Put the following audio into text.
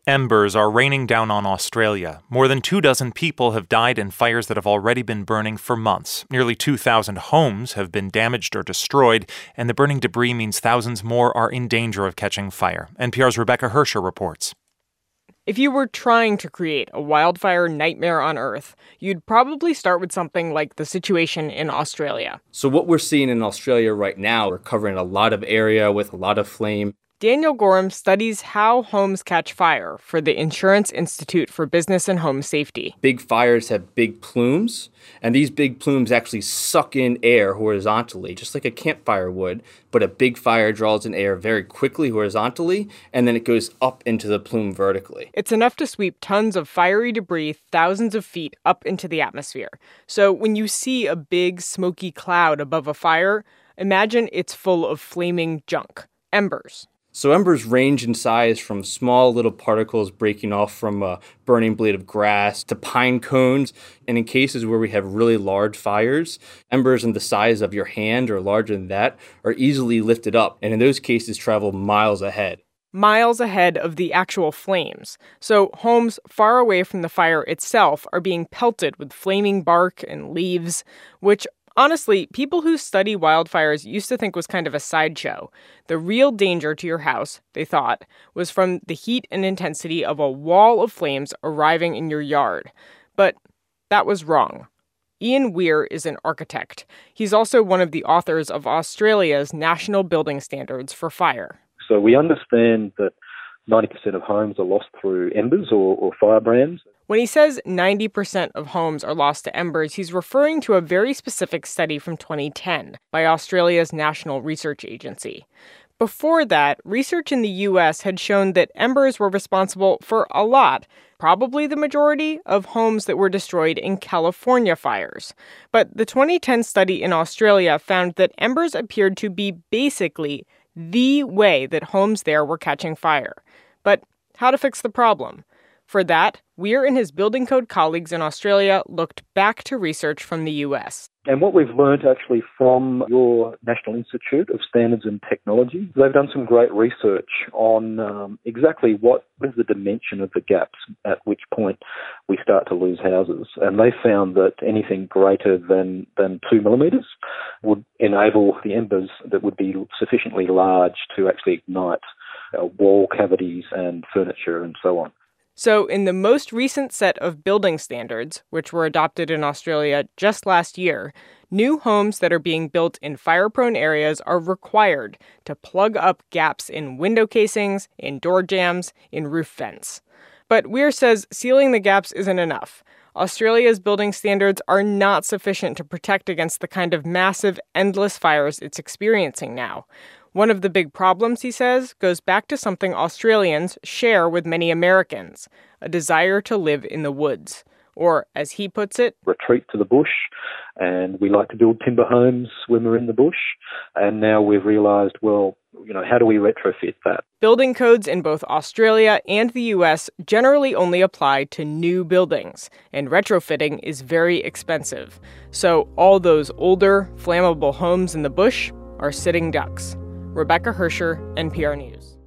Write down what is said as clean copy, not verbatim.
Embers are raining down on Australia. More than 24 people have died in fires that have already been burning for months. Nearly 2,000 homes have been damaged or destroyed, and the burning debris means thousands more are in danger of catching fire. NPR's Rebecca Hersher reports. If you were trying to create a wildfire nightmare on Earth, you'd probably start with something like the situation in Australia. So what we're seeing in Australia right now, we're covering a lot of area with a lot of flame. Daniel Gorham studies how homes catch fire for the Insurance Institute for Business and Home Safety. Big fires have big plumes, and these big plumes actually suck in air horizontally, just like a campfire would, but a big fire draws in air very quickly horizontally, and then it goes up into the plume vertically. It's enough to sweep tons of fiery debris thousands of feet up into the atmosphere. So when you see a big smoky cloud above a fire, imagine it's full of flaming junk, embers. So embers range in size from small little particles breaking off from a burning blade of grass to pine cones. And in cases where we have really large fires, embers in the size of your hand or larger than that are easily lifted up. And in those cases, travel miles ahead. Miles ahead of the actual flames. So homes far away from the fire itself are being pelted with flaming bark and leaves, which honestly, people who study wildfires used to think was kind of a sideshow. The real danger to your house, they thought, was from the heat and intensity of a wall of flames arriving in your yard. But that was wrong. Ian Weir is an architect. He's also one of the authors of Australia's National Building Standards for Fire. So we understand that 90% of homes are lost through embers or firebrands. When he says 90% of homes are lost to embers, he's referring to a very specific study from 2010 by Australia's National Research Agency. Before that, research in the U.S. had shown that embers were responsible for a lot, probably the majority, of homes that were destroyed in California fires. But the 2010 study in Australia found that embers appeared to be basically the way that homes there were catching fire. But how to fix the problem? For that, Weir and his building code colleagues in Australia looked back to research from the U.S. And what we've learned actually from your National Institute of Standards and Technology, they've done some great research on exactly what is the dimension of the gaps at which point we start to lose houses. And they found that anything greater than 2 millimetres would enable the embers that would be sufficiently large to actually ignite wall cavities and furniture and so on. So in the most recent set of building standards, which were adopted in Australia just last year, new homes that are being built in fire-prone areas are required to plug up gaps in window casings, in door jambs, in roof vents. But Weir says sealing the gaps isn't enough. Australia's building standards are not sufficient to protect against the kind of massive, endless fires it's experiencing now. One of the big problems, he says, goes back to something Australians share with many Americans, a desire to live in the woods. Or, as he puts it, retreat to the bush. And we like to build timber homes when we're in the bush. And now we've realised, well, how do we retrofit that? Building codes in both Australia and the U.S. generally only apply to new buildings, and retrofitting is very expensive. So all those older, flammable homes in the bush are sitting ducks. Rebecca Hersher, NPR News.